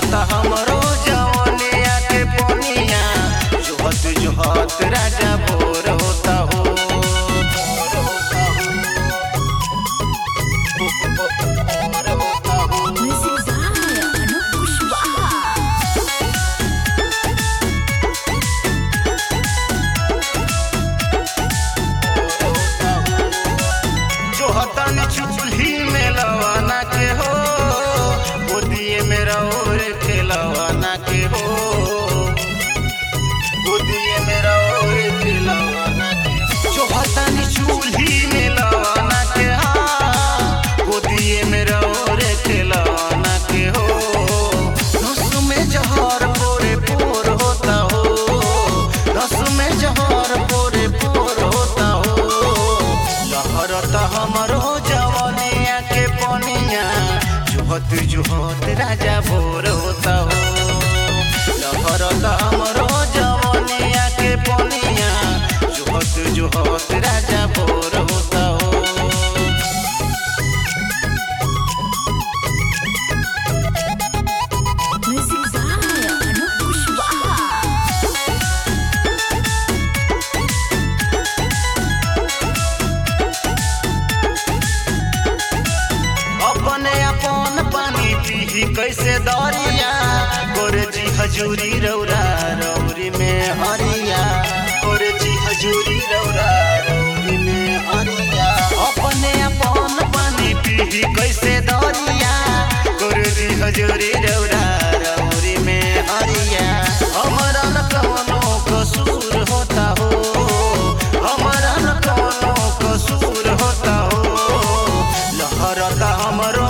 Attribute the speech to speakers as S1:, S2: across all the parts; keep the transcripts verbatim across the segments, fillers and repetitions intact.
S1: लहरता हमरो जवनिया के पनिया जोहत जोहत राजा भोर होता हो। चूल्ही में लवाना के हो गोदिए में रौर के लवाना के हो गोदिए में रौर के लवाना के जो हतानी चूल्ही में लवाना के हाँ गोदिए में रौर के लवाना के हो। रस में जहर पोरे पोर होता हो रस में जहर पोरे पोर होता हो। लहरता हमरो जोहत जोहत राजा भोर होता हो। लहरता हमरो जवनिया के पनिया जोहत जोहत राजा भोर होता हो। कैसे दरिया गोरे जी हजूरी रौरा रौरी में हरिया गोरे जी हजूरी रौरा रौरी में हरिया अपने अपन पानी पी कैसे दरिया गोरे जी हजूरी रौरा रौरी में हरिया। हमारा न कौनो कसूर होता हो हमारा न कौनो कसूर होता हो। लहरता हमरो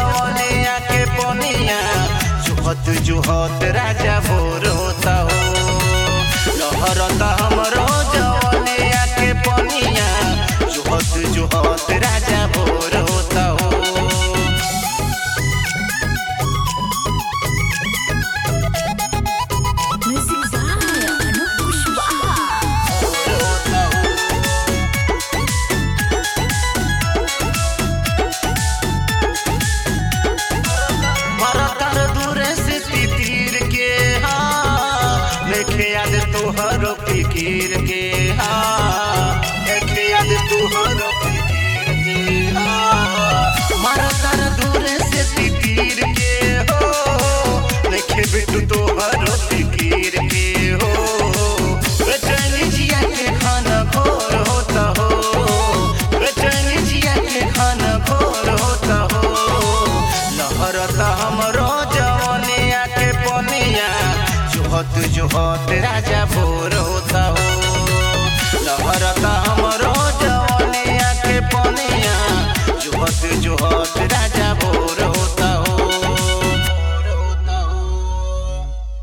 S1: जोहत जोहत राजा भोर होता हो। लहरता हमरो जवनिया के पनिया जोहत जोहत राजा भोर होता हो। याद तुहरो फिकीर के हाँ याद तुहरो फिकीर के हाँ मारा तार दूर से तीर के हो देखे बिटू तुहरो फिकीर के हो। बेचैनी जिया के खाना घोर होता हो बेचैनी जिया के खाना घोर होता हो। लहरता हमरो जवनिया के पनिया जोहत जोहत राजा भोर